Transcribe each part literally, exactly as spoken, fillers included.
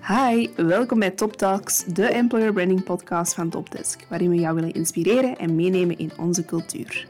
Hi, welkom bij Top Talks, de employer branding podcast van Topdesk, waarin we jou willen inspireren en meenemen in onze cultuur.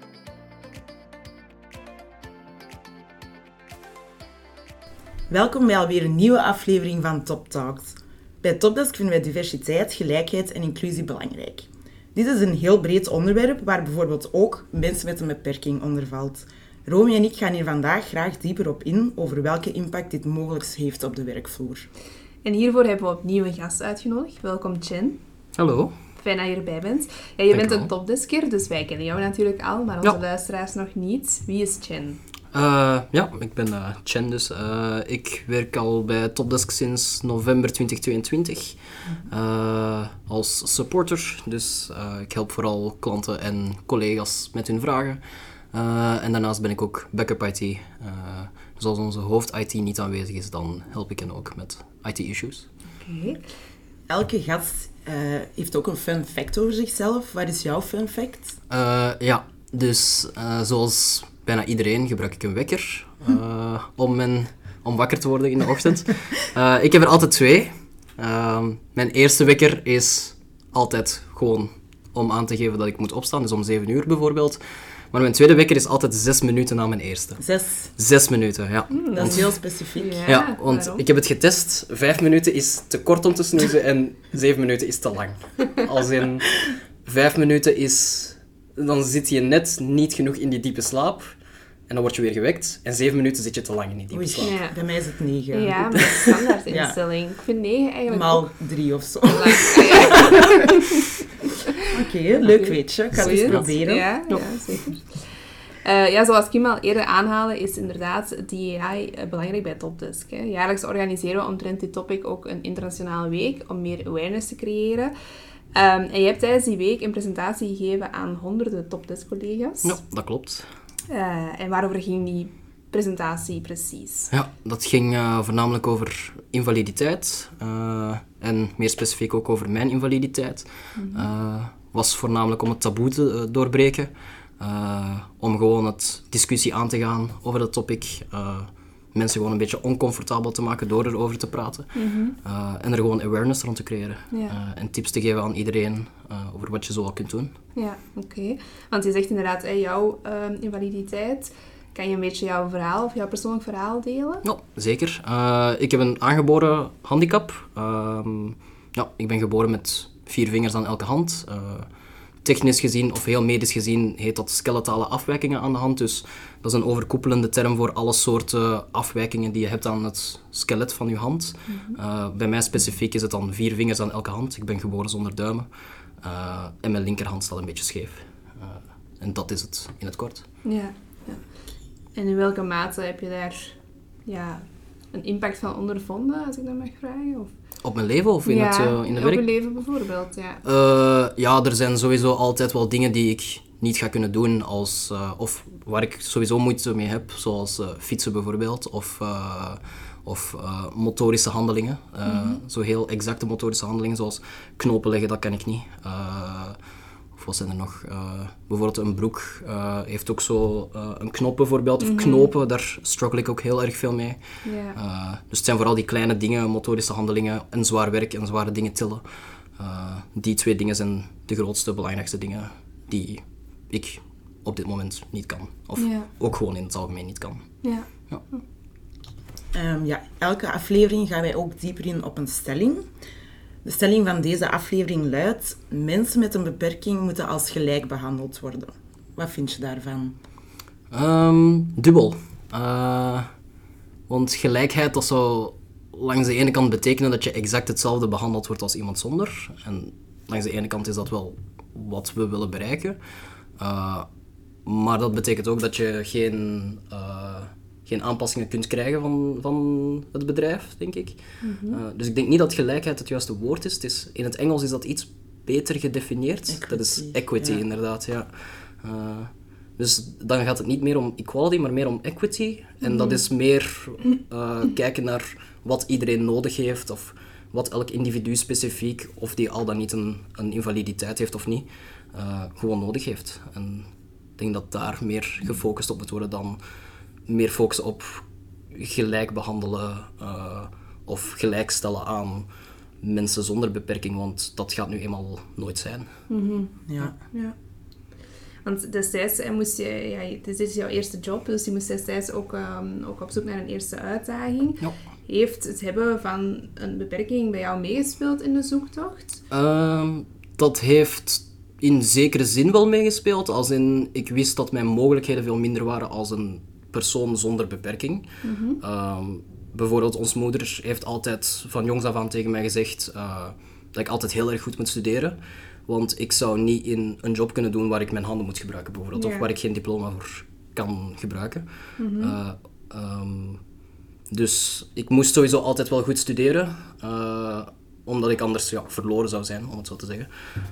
Welkom bij alweer een nieuwe aflevering van Top Talks. Bij Topdesk vinden wij diversiteit, gelijkheid en inclusie belangrijk. Dit is een heel breed onderwerp waar bijvoorbeeld ook mensen met een beperking onder valt. Romy en ik gaan hier vandaag graag dieper op in over welke impact dit mogelijk heeft op de werkvloer. En hiervoor hebben we opnieuw een gast uitgenodigd. Welkom Chen. Hallo. Fijn dat je erbij bent. Ja, je Dank bent u een wel. Topdesker, dus wij kennen jou natuurlijk al, maar onze Ja. luisteraars nog niet. Wie is Chen? Uh, ja, ik ben uh, Chen dus. Uh, ik werk al bij Topdesk sinds november twintig tweeëntwintig uh, als supporter. Dus uh, ik help vooral klanten en collega's met hun vragen. Uh, en daarnaast ben ik ook backup I T. Uh, dus als onze hoofd-I T niet aanwezig is, dan help ik hen ook met I T-issues. Oké. Okay. Elke gast uh, heeft ook een fun fact over zichzelf. Wat is jouw fun fact? Uh, ja, dus uh, zoals bijna iedereen gebruik ik een wekker uh, om, mijn, om wakker te worden in de ochtend. Uh, ik heb er altijd twee. Uh, mijn eerste wekker is altijd gewoon om aan te geven dat ik moet opstaan, dus om zeven uur bijvoorbeeld. Maar mijn tweede wekker is altijd zes minuten na mijn eerste. Zes? Zes minuten, ja. Mm, dat is heel specifiek. Ja, ja, want waarom? ik heb het getest. Vijf minuten is te kort om te snoezen en zeven minuten is te lang. Als in vijf minuten is... Dan zit je net niet genoeg in die diepe slaap. En dan word je weer gewekt. En zeven minuten zit je te lang in die diepe Oei, slaap. Ja. bij mij is het negen. Ja, maar dat is standaard instelling. Ik vind negen eigenlijk Maal ook drie of zo. lang. Ja. Oké, okay, leuk weetje. Ik ga het eens Goeie. proberen. Ja, ja zeker. Uh, ja, zoals Kim al eerder aanhaalde, is inderdaad D E I uh, belangrijk bij Topdesk. Hè. Jaarlijks organiseren we omtrent dit topic ook een internationale week om meer awareness te creëren. Um, en je hebt tijdens die week een presentatie gegeven aan honderden Topdesk-collega's. Ja, dat klopt. Uh, en waarover ging die presentatie precies? Ja, dat ging uh, voornamelijk over invaliditeit. Uh, en meer specifiek ook over mijn invaliditeit. Mm-hmm. Uh, was voornamelijk om het taboe te uh, doorbreken. Uh, om gewoon het discussie aan te gaan over dat topic. Uh, mensen gewoon een beetje oncomfortabel te maken door erover te praten. Mm-hmm. Uh, en er gewoon awareness rond te creëren. Ja. Uh, en tips te geven aan iedereen uh, over wat je zo al kunt doen. Ja, oké. Okay. Want je zegt inderdaad, hey, jouw uh, invaliditeit. Kan je een beetje jouw verhaal of jouw persoonlijk verhaal delen? Ja, zeker. Uh, ik heb een aangeboren handicap. Uh, ja, ik ben geboren met vier vingers aan elke hand. Uh, Technisch gezien, of heel medisch gezien, heet dat skeletale afwijkingen aan de hand. Dus dat is een overkoepelende term voor alle soorten afwijkingen die je hebt aan het skelet van je hand. Mm-hmm. Uh, bij mij specifiek is het dan vier vingers aan elke hand. Ik ben geboren zonder duimen. Uh, en mijn linkerhand staat een beetje scheef. Uh, en dat is het in het kort. Ja, ja. En in welke mate heb je daar ja, een impact van ondervonden, als ik dat mag vragen? Of... Op mijn leven of in, ja, het, uh, in de op werk? je leven bijvoorbeeld, ja. Uh, ja, er zijn sowieso altijd wel dingen die ik niet ga kunnen doen, als, uh, of waar ik sowieso moeite mee heb, zoals uh, fietsen bijvoorbeeld, of, uh, of uh, motorische handelingen. Uh, mm-hmm. Zo heel exacte motorische handelingen, zoals knopen leggen, dat kan ik niet. Uh, of wat zijn er nog? Uh, bijvoorbeeld een broek uh, heeft ook zo uh, een knop bijvoorbeeld, of mm-hmm. knopen, daar struggle ik ook heel erg veel mee. Yeah. Uh, dus het zijn vooral die kleine dingen, motorische handelingen, en zwaar werk en zware dingen tillen. Uh, die twee dingen zijn de grootste, belangrijkste dingen die ik op dit moment niet kan. Of yeah. ook gewoon in het algemeen niet kan. Yeah. Ja. Um, ja, elke aflevering gaan wij ook dieper in op een stelling. De stelling van deze aflevering luidt: mensen met een beperking moeten als gelijk behandeld worden. Wat vind je daarvan? Um, dubbel. Uh, want gelijkheid, dat zou langs de ene kant betekenen dat je exact hetzelfde behandeld wordt als iemand zonder. En langs de ene kant is dat wel wat we willen bereiken. Uh, maar dat betekent ook dat je geen... Uh, geen aanpassingen kunt krijgen van, van het bedrijf, denk ik. Mm-hmm. Uh, dus ik denk niet dat gelijkheid het juiste woord is. Het is. In het Engels is dat iets beter gedefinieerd. Equity. Dat is equity, ja. Inderdaad. Ja. Uh, dus dan gaat het niet meer om equality, maar meer om equity. En mm-hmm. dat is meer uh, kijken naar wat iedereen nodig heeft, of wat elk individu specifiek, of die al dan niet een, een invaliditeit heeft of niet, uh, gewoon nodig heeft. En ik denk dat daar meer gefocust op moet worden dan meer focussen op gelijk behandelen uh, of gelijkstellen aan mensen zonder beperking, want dat gaat nu eenmaal nooit zijn. Mm-hmm. Ja. Ja. Want destijds eh, moest je, ja, dit is jouw eerste job, dus je moest destijds ook, um, ook op zoek naar een eerste uitdaging. Ja. Heeft het hebben van een beperking bij jou meegespeeld in de zoektocht? Uh, dat heeft in zekere zin wel meegespeeld, als in ik wist dat mijn mogelijkheden veel minder waren als een persoon zonder beperking. Mm-hmm. Uh, bijvoorbeeld, ons moeder heeft altijd van jongs af aan tegen mij gezegd uh, dat ik altijd heel erg goed moet studeren. Want ik zou niet in een job kunnen doen waar ik mijn handen moet gebruiken, bijvoorbeeld. Ja. Of waar ik geen diploma voor kan gebruiken. Mm-hmm. Uh, um, dus ik moest sowieso altijd wel goed studeren. Uh, omdat ik anders ja, verloren zou zijn, om het zo te zeggen.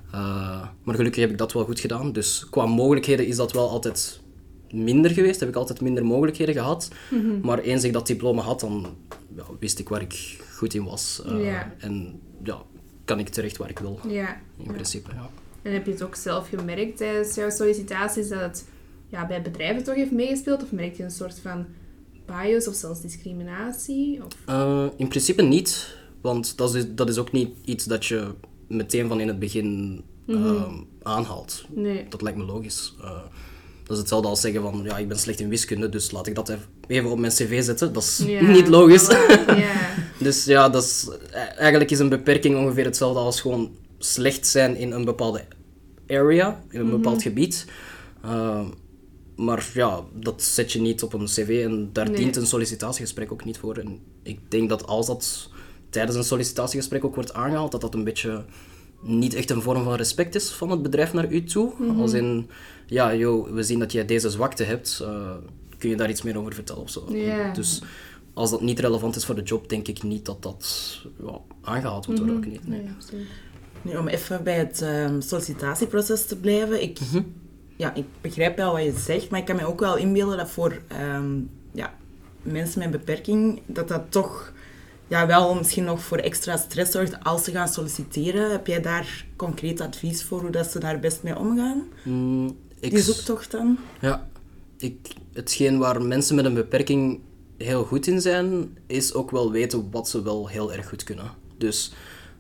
Uh, maar gelukkig heb ik dat wel goed gedaan. Dus qua mogelijkheden is dat wel altijd minder geweest. Heb ik altijd minder mogelijkheden gehad. Mm-hmm. Maar eens ik dat diploma had, dan ja, wist ik waar ik goed in was. Uh, Ja. En ja, kan ik terecht waar ik wil. Ja. In Ja. principe, ja. En heb je het ook zelf gemerkt tijdens jouw sollicitaties dat het ja, bij bedrijven toch heeft meegespeeld? Of merk je een soort van bias of zelfs discriminatie? Of... Uh, in principe niet, want dat is, dat is ook niet iets dat je meteen van in het begin uh, Mm-hmm. aanhaalt. Nee. Dat lijkt me logisch. Uh, dat is hetzelfde als zeggen van, ja, ik ben slecht in wiskunde, dus laat ik dat even op mijn cv zetten. Dat is Ja, niet logisch. voilà. Ja. Dus ja, dat is, eigenlijk is een beperking ongeveer hetzelfde als gewoon slecht zijn in een bepaalde area, in een Mm-hmm. bepaald gebied. Uh, maar ja, dat zet je niet op een cv en daar Nee. dient een sollicitatiegesprek ook niet voor. En ik denk dat als dat tijdens een sollicitatiegesprek ook wordt aangehaald, dat dat een beetje niet echt een vorm van respect is van het bedrijf naar u toe. Mm-hmm. Als in, ja, joh, we zien dat jij deze zwakte hebt, uh, kun je daar iets meer over vertellen of zo. Ja. Dus als dat niet relevant is voor de job, denk ik niet dat dat ja, aangehaald moet worden. Mm-hmm. Ook niet, nee. Nee, absoluut. Nu, om even bij het um, sollicitatieproces te blijven. Ik, Mhm. ja, ik begrijp wel wat je zegt, maar ik kan me ook wel inbeelden dat voor um, ja, mensen met een beperking, dat dat toch ja, wel misschien nog voor extra stress zorgt als ze gaan solliciteren. Heb jij daar concreet advies voor hoe dat ze daar best mee omgaan? Mm, ik, Die zoektocht dan? Ja, ik, hetgeen waar mensen met een beperking heel goed in zijn, is ook wel weten wat ze wel heel erg goed kunnen. Dus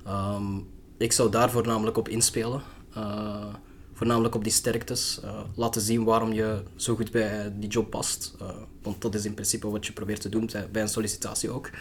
um, ik zou daar voornamelijk op inspelen. Uh, voornamelijk op die sterktes. Uh, laten zien waarom je zo goed bij die job past. Uh, want dat is in principe wat je probeert te doen bij een sollicitatie ook.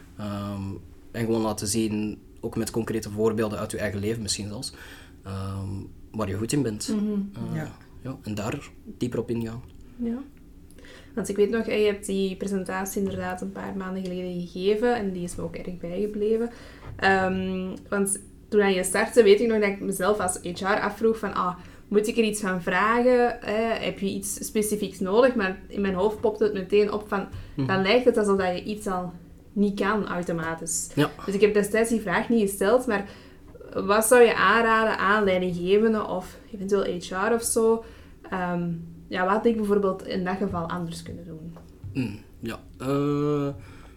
Um, en gewoon laten zien, ook met concrete voorbeelden uit je eigen leven misschien zelfs, um, waar je goed in bent. Mm-hmm. Uh, Ja. ja, en daar dieper op ingaan. Ja. Want ik weet nog, je hebt die presentatie inderdaad een paar maanden geleden gegeven en die is me ook erg bijgebleven. Um, want toen je startte, weet ik nog dat ik mezelf als H R afvroeg van, ah, moet ik er iets van vragen? Eh, heb je iets specifieks nodig? Maar in mijn hoofd popte het meteen op van, Mhm. dan lijkt het alsof je iets al niet kan automatisch. Ja. Dus ik heb destijds die vraag niet gesteld, maar wat zou je aanraden aan leidinggevenden of eventueel H R of zo? Um, ja, wat had ik bijvoorbeeld in dat geval anders kunnen doen? Mm, ja. Uh,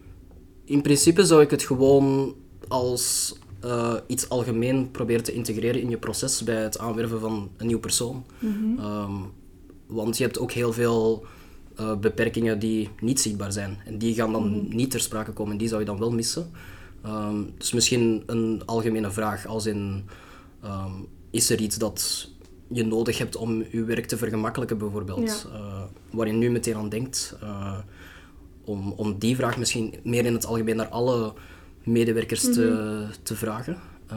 in principe zou ik het gewoon als uh, iets algemeen proberen te integreren in je proces bij het aanwerven van een nieuw persoon. Mm-hmm. Um, want je hebt ook heel veel uh, beperkingen die niet zichtbaar zijn. En die gaan dan Mm-hmm. niet ter sprake komen. Die zou je dan wel missen. Um, dus misschien een algemene vraag als in... Um, is er iets dat je nodig hebt om je werk te vergemakkelijken bijvoorbeeld? Ja. Uh, waar je nu meteen aan denkt. Uh, om, om die vraag misschien meer in het algemeen naar alle medewerkers te, Mm-hmm. te vragen. Uh,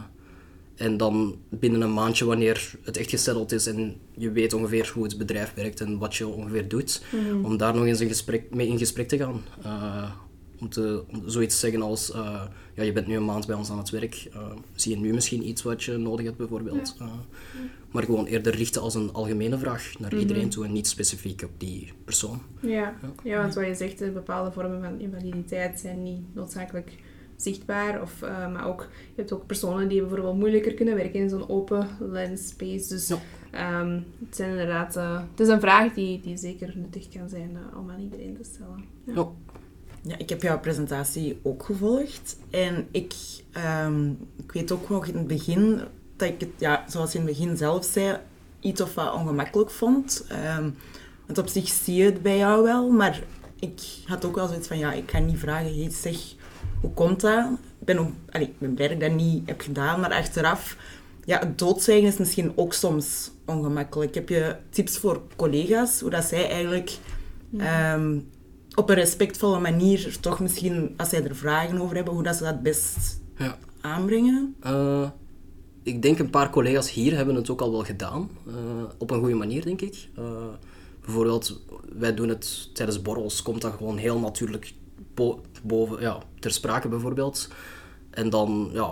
en dan binnen een maandje, wanneer het echt gesetteld is en je weet ongeveer hoe het bedrijf werkt en wat je ongeveer doet, Mm-hmm. om daar nog eens een gesprek, mee in gesprek te gaan. Uh, om, te, om zoiets te zeggen als, uh, ja, je bent nu een maand bij ons aan het werk, uh, zie je nu misschien iets wat je nodig hebt bijvoorbeeld. Uh, maar gewoon eerder richten als een algemene vraag naar Mm-hmm. iedereen toe en niet specifiek op die persoon. Ja, ja, want wat je zegt, eh, bepaalde vormen van invaliditeit zijn niet noodzakelijk zichtbaar. Of, uh, maar ook, je hebt ook personen die bijvoorbeeld moeilijker kunnen werken in zo'n open lens space. Dus Ja. um, het, zijn inderdaad, uh, het is een vraag die, die zeker nuttig kan zijn uh, om aan iedereen te stellen. Ja. Ja. Ja, ik heb jouw presentatie ook gevolgd. En ik, um, ik weet ook nog in het begin dat ik het, ja, zoals je in het begin zelf zei, iets of wat ongemakkelijk vond. Um, want op zich zie je het bij jou wel, maar ik had ook wel zoiets van, ja, ik ga niet vragen, hey, zeg, Hoe komt dat? Ik ben, ook, allee, ik ben blij dat ik dat niet heb gedaan, maar achteraf... Ja, het doodzwijgen is misschien ook soms ongemakkelijk. Heb je tips voor collega's, hoe dat zij eigenlijk ja. um, op een respectvolle manier, toch misschien, als zij er vragen over hebben, hoe dat ze dat best ja. aanbrengen? Uh, ik denk een paar collega's hier hebben het ook al wel gedaan. Uh, op een goede manier, denk ik. Uh, bijvoorbeeld, wij doen het tijdens borrels, komt dat gewoon heel natuurlijk bo- boven, ja, ter sprake bijvoorbeeld. En dan, ja...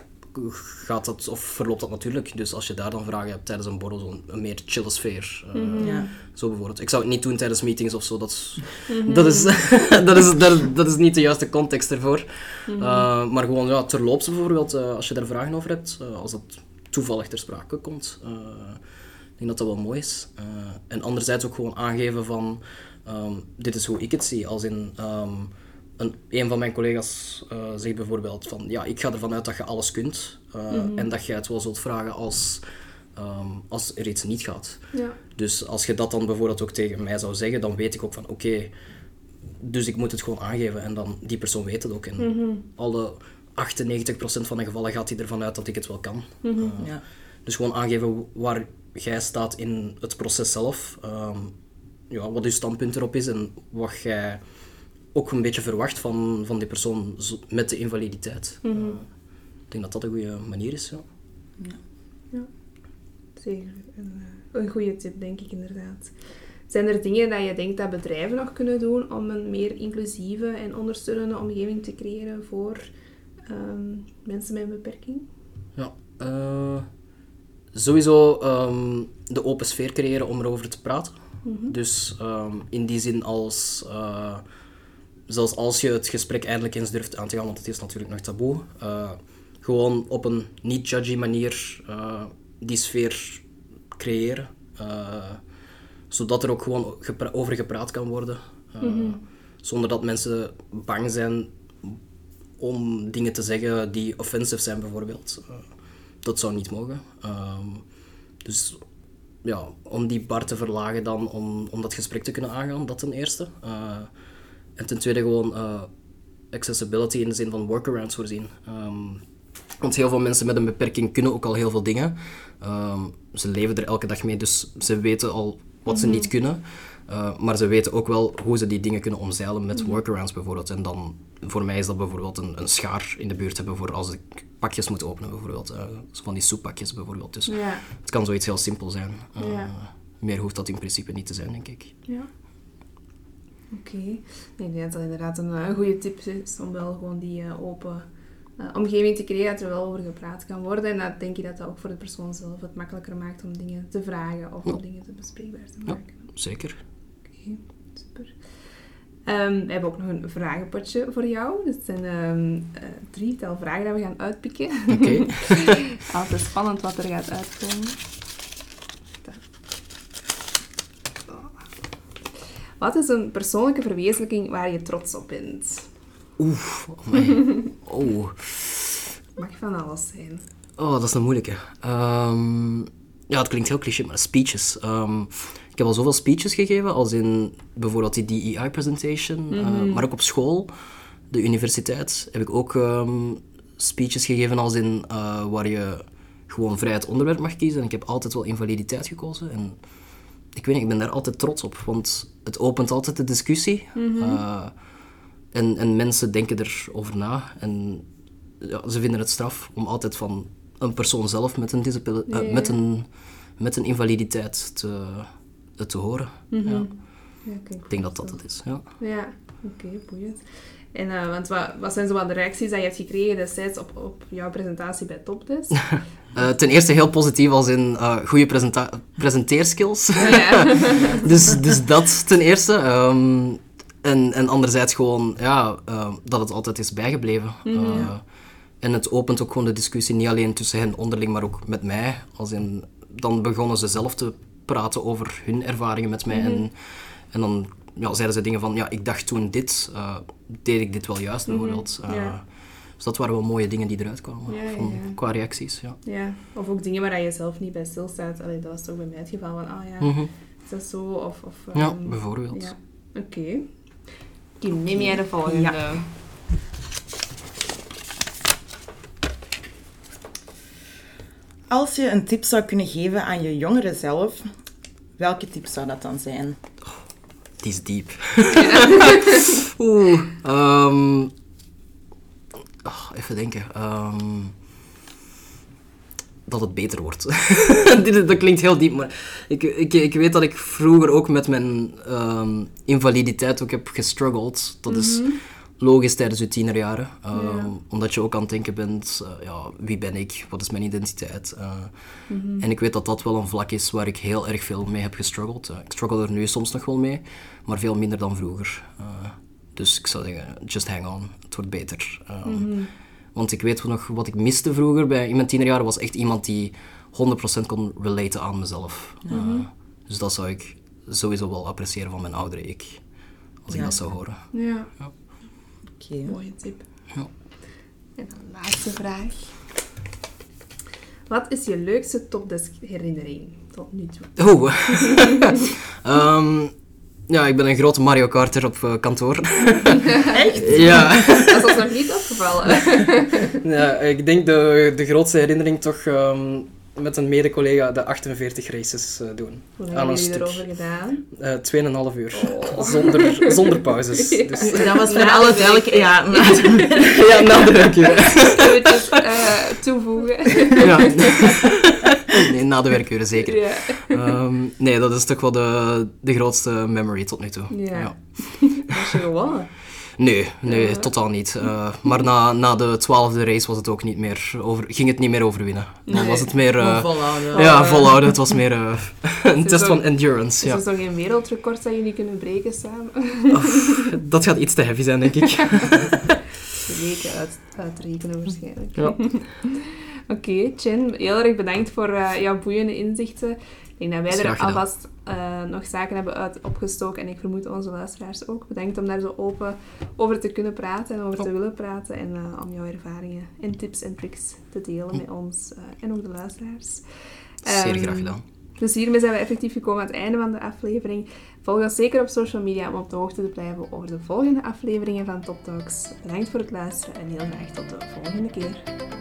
gaat dat, of verloopt dat natuurlijk. Dus als je daar dan vragen hebt tijdens een borrel, zo'n een meer chille sfeer. Uh, mm-hmm. ja. Zo bijvoorbeeld. Ik zou het niet doen tijdens meetings of zo. Dat is, mm-hmm. dat is, dat is, dat, dat is niet de juiste context ervoor. Mm-hmm. Uh, maar gewoon ja, terloops bijvoorbeeld, uh, als je daar vragen over hebt, uh, als dat toevallig ter sprake komt. Uh, ik denk dat dat wel mooi is. Uh, en anderzijds ook gewoon aangeven van, um, dit is hoe ik het zie. Als in... Um, Een, een van mijn collega's uh, zegt bijvoorbeeld van ja, ik ga ervan uit dat je alles kunt uh, mm-hmm. en dat jij het wel zult vragen als, um, als er iets niet gaat. Ja. Dus als je dat dan bijvoorbeeld ook tegen mij zou zeggen, dan weet ik ook van oké, okay, dus ik moet het gewoon aangeven en dan die persoon weet het ook. En mm-hmm. alle achtennegentig procent van de gevallen gaat hij ervan uit dat ik het wel kan. Mm-hmm. Uh, ja. Dus gewoon aangeven waar jij staat in het proces zelf, um, ja, wat je standpunt erop is en wat jij... ook een beetje verwacht van, van die persoon met de invaliditeit. Mm-hmm. Uh, ik denk dat dat een goede manier is. Ja, ja. ja. Zeker. Een, een goede tip, denk ik inderdaad. Zijn er dingen dat je denkt dat bedrijven nog kunnen doen om een meer inclusieve en ondersteunende omgeving te creëren voor um, mensen met een beperking? Ja, uh, sowieso um, de open sfeer creëren om erover te praten. Mm-hmm. Dus um, in die zin als... Uh, Zelfs als je het gesprek eindelijk eens durft aan te gaan, want het is natuurlijk nog taboe. Uh, gewoon op een niet-judgy manier uh, die sfeer creëren. Uh, zodat er ook gewoon gepra- over gepraat kan worden. Uh, mm-hmm. Zonder dat mensen bang zijn om dingen te zeggen die offensive zijn, bijvoorbeeld. Uh, dat zou niet mogen. Uh, dus ja, om die bar te verlagen dan, om, om dat gesprek te kunnen aangaan, dat ten eerste. Uh, En ten tweede gewoon uh, accessibility in de zin van workarounds voorzien. Um, want heel veel mensen met een beperking kunnen ook al heel veel dingen. Um, ze leven er elke dag mee, dus ze weten al wat mm-hmm. ze niet kunnen. Uh, maar ze weten ook wel hoe ze die dingen kunnen omzeilen met mm-hmm. workarounds bijvoorbeeld. En dan, voor mij is dat bijvoorbeeld een, een schaar in de buurt hebben voor als ik pakjes moet openen bijvoorbeeld. Uh, van die soeppakjes bijvoorbeeld. Dus ja. Het kan zoiets heel simpel zijn. Uh, ja. Meer hoeft dat in principe niet te zijn, denk ik. Ja. Oké. Okay. Ik denk dat dat inderdaad een, een goede tip is om wel gewoon die uh, open uh, omgeving te creëren, dat er wel over gepraat kan worden. En dat denk ik dat dat ook voor de persoon zelf het makkelijker maakt om dingen te vragen of ja. om dingen te bespreekbaar te maken. Ja, zeker. Oké, okay, super. Um, we hebben ook nog een vragenpotje voor jou. Dus het zijn um, uh, drietal vragen dat we gaan uitpikken. Oké. Okay. Altijd spannend wat er gaat uitkomen. Wat is een persoonlijke verwezenlijking waar je trots op bent? Oeh, oh. oh. Mag van alles zijn. Oh, dat is een moeilijke. Um, ja, het klinkt heel cliché, maar speeches. Um, ik heb al zoveel speeches gegeven, als in bijvoorbeeld die D E I-presentation, mm-hmm. uh, maar ook op school, de universiteit, heb ik ook um, speeches gegeven als in uh, waar je gewoon vrij het onderwerp mag kiezen. En ik heb altijd wel invaliditeit gekozen. En ik weet niet, ik ben daar altijd trots op, want het opent altijd de discussie. Mm-hmm. Uh, en, en mensen denken erover na. En ja, ze vinden het straf om altijd van een persoon zelf met een, disabili- uh, yeah. met een, met een invaliditeit te, te horen. Mm-hmm. Ja. Ja, kijk, ik denk dat dat het is. Ja, ja oké, okay, boeiend. En, uh, want wat, wat zijn zo wat de reacties die je hebt gekregen destijds op, op jouw presentatie bij Topdesk? uh, ten eerste heel positief als in uh, goede presenta- presenteerskills. Ja. dus, dus dat ten eerste. Um, en, en anderzijds gewoon ja, uh, dat het altijd is bijgebleven. Mm-hmm. Uh, en het opent ook gewoon de discussie niet alleen tussen hen onderling, maar ook met mij. Als in, dan begonnen ze zelf te praten over hun ervaringen met mij. Mm-hmm. En, en dan ja, zeiden ze dingen van, ja, ik dacht toen dit, uh, deed ik dit wel juist bijvoorbeeld. Uh, ja. Dus dat waren wel mooie dingen die eruit kwamen, ja, van, ja. qua reacties. Ja. Ja, of ook dingen waar je zelf niet bij stilstaat. Allee, dat was toch bij mij het geval van, ah ja, mm-hmm. is dat zo? Of, of, um, ja, bijvoorbeeld. Ja. Oké. Okay. Kim, neem jij de volgende? Ja. Als je een tip zou kunnen geven aan je jongere zelf, welke tip zou dat dan zijn? Die is diep. Oeh. Um, oh, even denken. Um, dat het beter wordt. Dat klinkt heel diep, maar ik, ik, ik weet dat ik vroeger ook met mijn um, invaliditeit ook heb gestruggeld. Dat is mm-hmm. logisch tijdens je tienerjaren. Um, ja. Omdat je ook aan het denken bent, uh, ja, wie ben ik? Wat is mijn identiteit? Uh, mm-hmm. En ik weet dat dat wel een vlak is waar ik heel erg veel mee heb gestruggeld. Uh, ik struggle er nu soms nog wel mee, maar veel minder dan vroeger. Uh, dus ik zou zeggen, just hang on. Het wordt beter. Um, mm-hmm. Want ik weet nog, wat ik miste vroeger bij, in mijn tienerjaren was echt iemand die honderd procent kon relaten aan mezelf. Mm-hmm. Uh, dus dat zou ik sowieso wel appreciëren van mijn oudere ik. Als ja. ik dat zou horen. Ja. ja. Okay. Mooie tip. Ja. En dan de laatste vraag. Wat is je leukste topdesk herinnering tot nu toe? Oh. um, ja, ik ben een grote Mario Karter op uh, kantoor. Echt? Ja. Dat is ons nog niet opgevallen. Ja, ik denk de, de grootste herinnering toch um, met een mede-collega de achtenveertig races uh, doen. Hoe lang hebben jullie erover gedaan? Uh, tweeënhalf uur. Oh. Zonder, zonder pauzes. Ja. Dus, dat was voor alle duidelijk... Ja, na de Ja, na de werkuren. Eventjes uh, toevoegen. Ja. Nee, na de werkuren zeker. Ja. Um, nee, dat is toch wel de, de grootste memory tot nu toe. Ja. Ja. Was je gewonnen? Nee, nee, uh. totaal niet. Uh, maar na, na de twaalfde race was het ook niet meer over, ging het niet meer over winnen. Dan nee. was het meer... Uh, volhouden. Ja, volhouden. Het was meer uh, een test zo, van endurance. Is ja. er toch geen wereldrecord dat jullie kunnen breken samen? Oh, dat gaat iets te heavy zijn, denk ik. Weken uit, uitrekenen waarschijnlijk. Ja. Oké, okay, Chen, heel erg bedankt voor uh, jouw boeiende inzichten. Ik denk dat wij er alvast uh, nog zaken hebben uit opgestoken en ik vermoed onze luisteraars ook. Bedankt om daar zo open over te kunnen praten en over te willen praten en uh, om jouw ervaringen en tips en tricks te delen met ons uh, en ook de luisteraars. Zeer um, graag gedaan. Dus hiermee zijn we effectief gekomen aan het einde van de aflevering. Volg ons zeker op social media om op de hoogte te blijven over de volgende afleveringen van Top Talks. Bedankt voor het luisteren en heel graag tot de volgende keer.